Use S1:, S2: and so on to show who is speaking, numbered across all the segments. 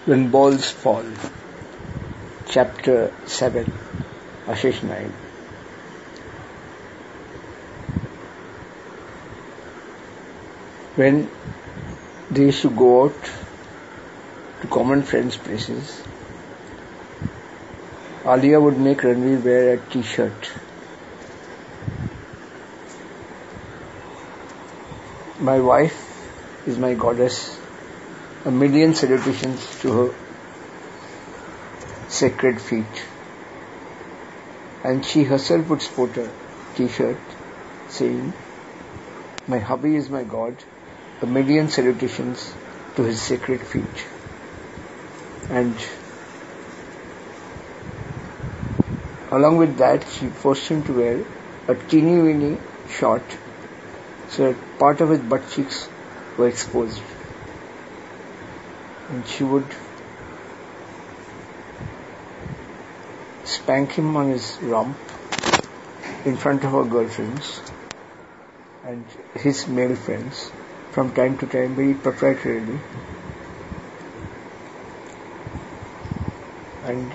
S1: When Balls Fall, Chapter 7, Ashish Naik. When they used to go out to common friends' places, Alia would make Ranveer wear a t-shirt. My wife is my goddess. A million salutations to her sacred feet. And she herself would sport a t-shirt saying, "My hubby is my god. A million salutations to his sacred feet." And along with that, she forced him to wear a teeny weeny short so that part of his butt cheeks were exposed. And she would spank him on his rump in front of her girlfriends and his male friends from time to time, very proprietarily. And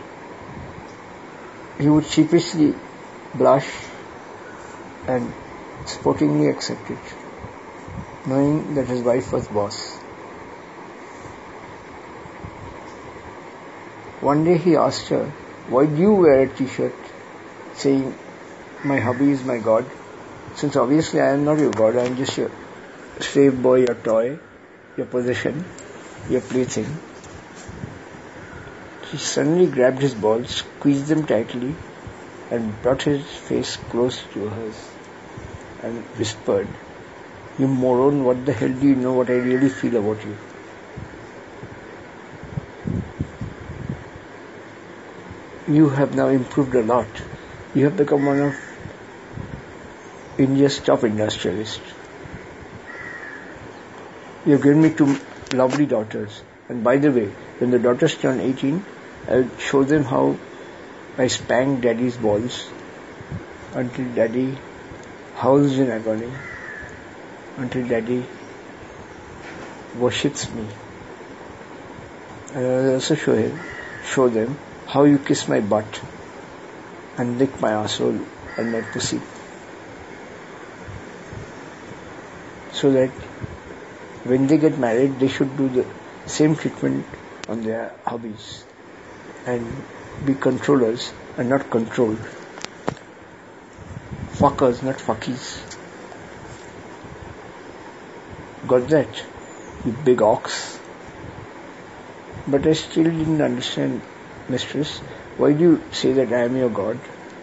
S1: he would sheepishly blush and sportingly accept it, knowing that his wife was boss. One day he asked her, "Why do you wear a t-shirt saying, 'My hubby is my god'? Since obviously I am not your god, I am just your slave boy, your toy, your possession, your plaything." He suddenly grabbed his balls, squeezed them tightly, and brought his face close to hers and whispered, "You moron, what the hell do you know what I really feel about you?" You have now improved a lot. You have become one of India's top industrialists. You have given me two lovely daughters. And by the way, when the daughters turn 18, I'll show them how I spank daddy's balls until daddy howls in agony, until daddy worships me. And I'll also show them how you kiss my butt and lick my asshole and my pussy, so that when they get married, they should do the same treatment on their hobbies and be controllers and not controlled. Fuckers, not fuckies. Got that, you big ox? But I still didn't understand, mistress. Why do you say that I am your god?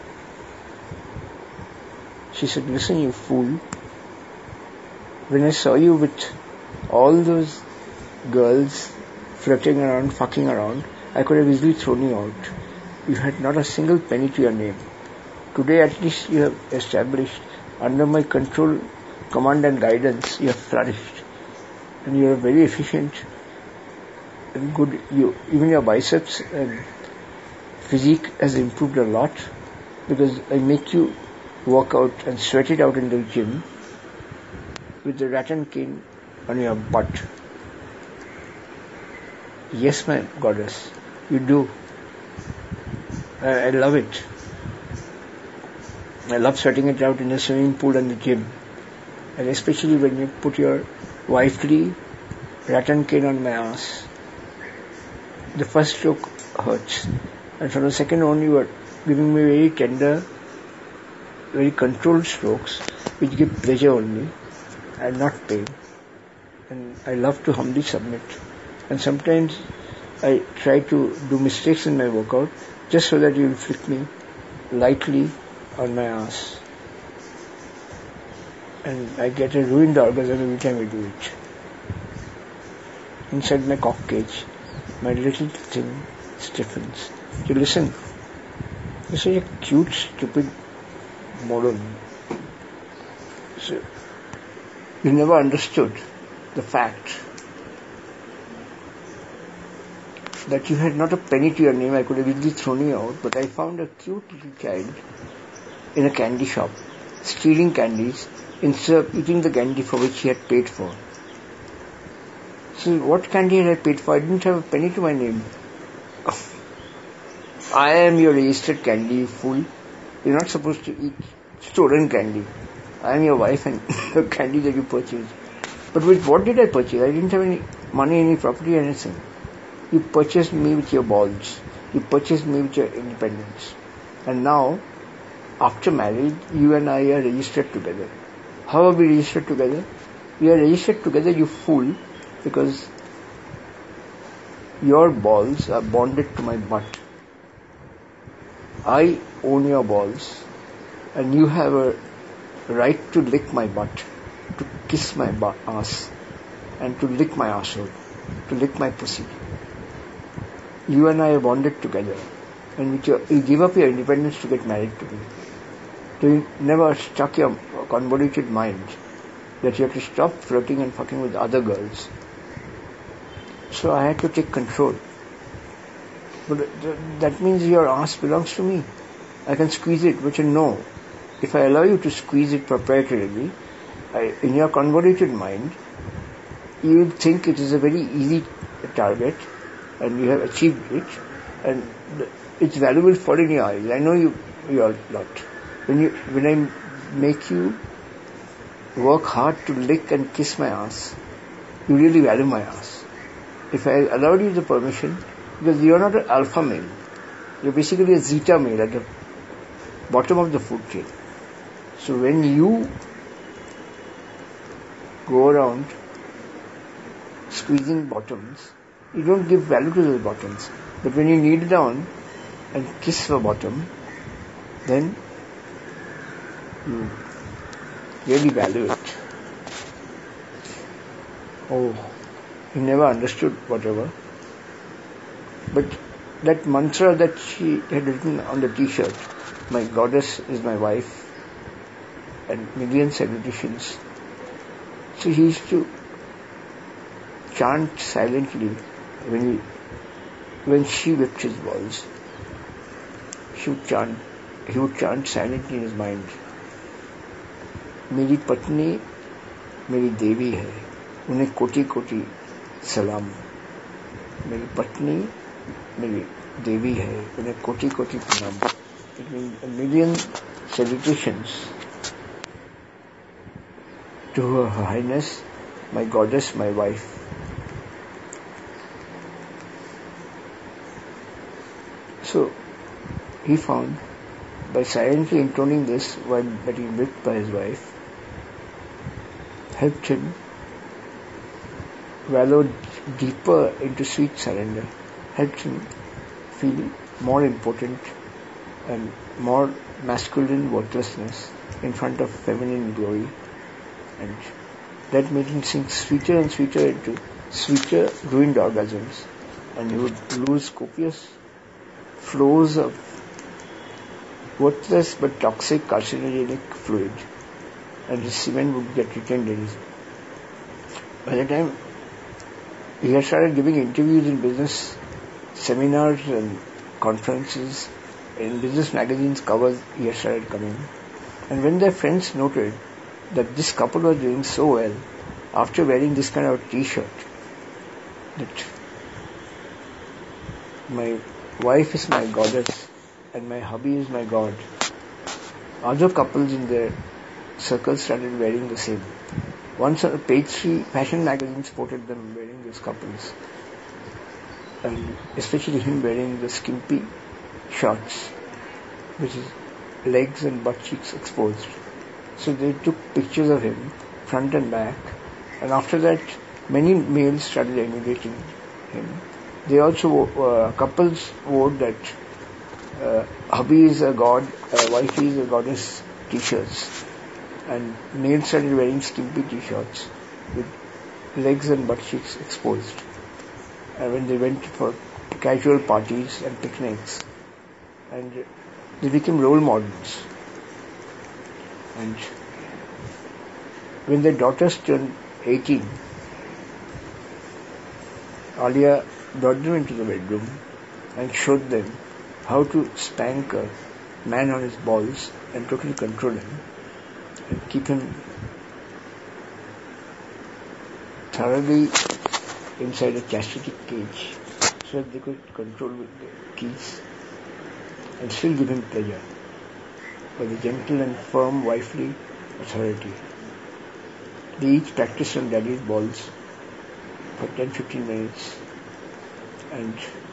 S1: She said, "Listen, you fool. When I saw you with all those girls flirting around, fucking around, I could have easily thrown you out. You had not a single penny to your name. Today at least you have established, under my control, command and guidance, you have flourished. And you are very efficient and good. Even your biceps and physique has improved a lot, because I make you work out and sweat it out in the gym with the rattan cane on your butt." "Yes, my goddess, you do. I love it. I love sweating it out in the swimming pool and the gym. And especially when you put your wifely rattan cane on my ass. The first stroke hurts. And from the second on, you are giving me very tender, very controlled strokes, which give pleasure only and not pain. And I love to humbly submit. And sometimes I try to do mistakes in my workout just so that you will flick me lightly on my ass. And I get a ruined orgasm every time I do it. Inside my cock cage, my little thing stiffens. You listen, you're such a cute, stupid moron. So, you never understood the fact that you had not a penny to your name. I could have easily thrown you out, but I found a cute little child in a candy shop, stealing candies instead of eating the candy for which he had paid for. So what candy had I paid for? I didn't have a penny to my name. I am your registered candy, you fool. You're not supposed to eat stolen candy. I am your wife and the candy that you purchased. But with what did I purchase? I didn't have any money, any property, anything. You purchased me with your balls. You purchased me with your independence. And now, after marriage, you and I are registered together. How are we registered together? We are registered together, you fool, because your balls are bonded to my butt. I own your balls, and you have a right to lick my butt, to kiss my ass, and to lick my asshole, to lick my pussy. You and I are bonded together, and you give up your independence to get married to me. So you never stuck your convoluted mind that you have to stop flirting and fucking with other girls. So I had to take control. But that means your ass belongs to me. I can squeeze it, but you know, if I allow you to squeeze it proprietarily, in your convoluted mind, you will think it is a very easy target, and you have achieved it, and it's valuable for in your eyes. I know you are not. When I make you work hard to lick and kiss my ass, you really value my ass. If I allowed you the permission, because you are not an alpha male, you're basically a zeta male at the bottom of the food chain. So when you go around squeezing bottoms, you don't give value to those bottoms. But when you kneel down and kiss the bottom, then you really value it. Oh, he never understood whatever. But that mantra that she had written on the t-shirt, my goddess is my wife, and million salutations. So he used to chant silently when she whipped his balls. He would chant silently in his mind. मेरी पत्नी मेरी देवी है, उन्हें कोटि कोटि सलाम. मेरी पत्नी मेरी देवी है, उन्हें कोटि कोटि प्रणाम. It means a million salutations to Her Highness, my goddess, my wife. So he found, by silently intoning this while getting whipped by his wife, helped him wallow deeper into sweet surrender, helped him feel more important and more masculine worthlessness in front of feminine glory, and that made him sink sweeter and sweeter into sweeter ruined orgasms, and he would lose copious flows of worthless but toxic carcinogenic fluid, and his semen would get retained in his. By the time he had started giving interviews in business seminars and conferences, in business magazines covers, he had started coming. And when their friends noted that this couple was doing so well after wearing this kind of t-shirt, that my wife is my goddess and my hubby is my god, other couples in their circles started wearing the same. Once on page 3 fashion magazine spotted them wearing these couples, and especially him wearing the skimpy shorts, which is legs and butt cheeks exposed. So they took pictures of him, front and back, and after that many males started emulating him. They also, couples wore that hubby is a god, wifey is a goddess t-shirts, and males started wearing skimpy t-shirts with legs and butt cheeks exposed. And when they went for casual parties and picnics, and they became role models. And when their daughters turned 18, Alia brought them into the bedroom and showed them how to spank a man on his balls and totally control him and keep him thoroughly inside a chastity cage so that they could control with the keys and still give him pleasure by the gentle and firm wifely authority. They each practiced on daddy's balls for 10-15 minutes, and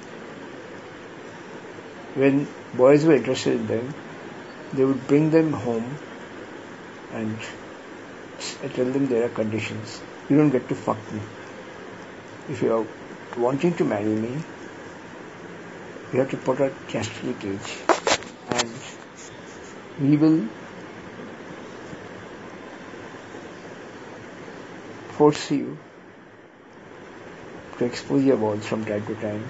S1: when boys were interested in them, they would bring them home and tell them there are conditions. You don't get to fuck me. If you are wanting to marry me, you have to put a chastity cage, and we will force you to expose your balls from time to time.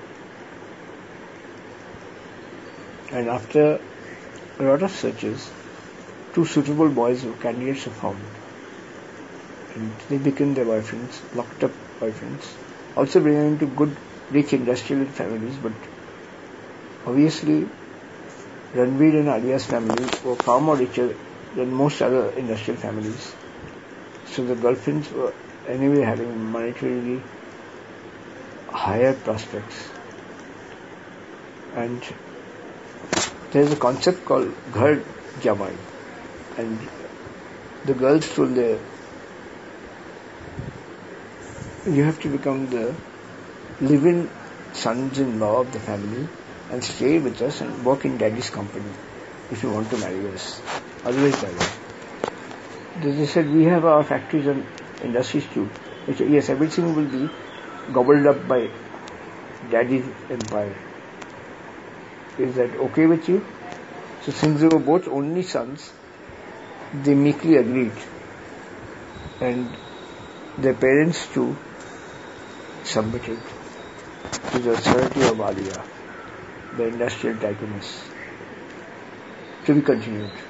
S1: And after a lot of searches, 2 suitable boys who candidates were found. And they became their boyfriends, locked up boyfriends. Also belonging to good, rich industrial families, but obviously Ranveer and Alia's family were far more richer than most other industrial families. So the girlfriends were anyway having monetarily higher prospects. And there is a concept called Ghar Jamai, and the girls told their, you have to become the live-in sons-in-law of the family and stay with us and work in daddy's company if you want to marry us. Otherwise, daddy. They said, we have our factories and industries too. They said, yes, everything will be gobbled up by daddy's empire. Is that okay with you? So since they were both only sons, they meekly agreed. And their parents too submitted to the authority of Alia, the industrial tycooness. To be continued.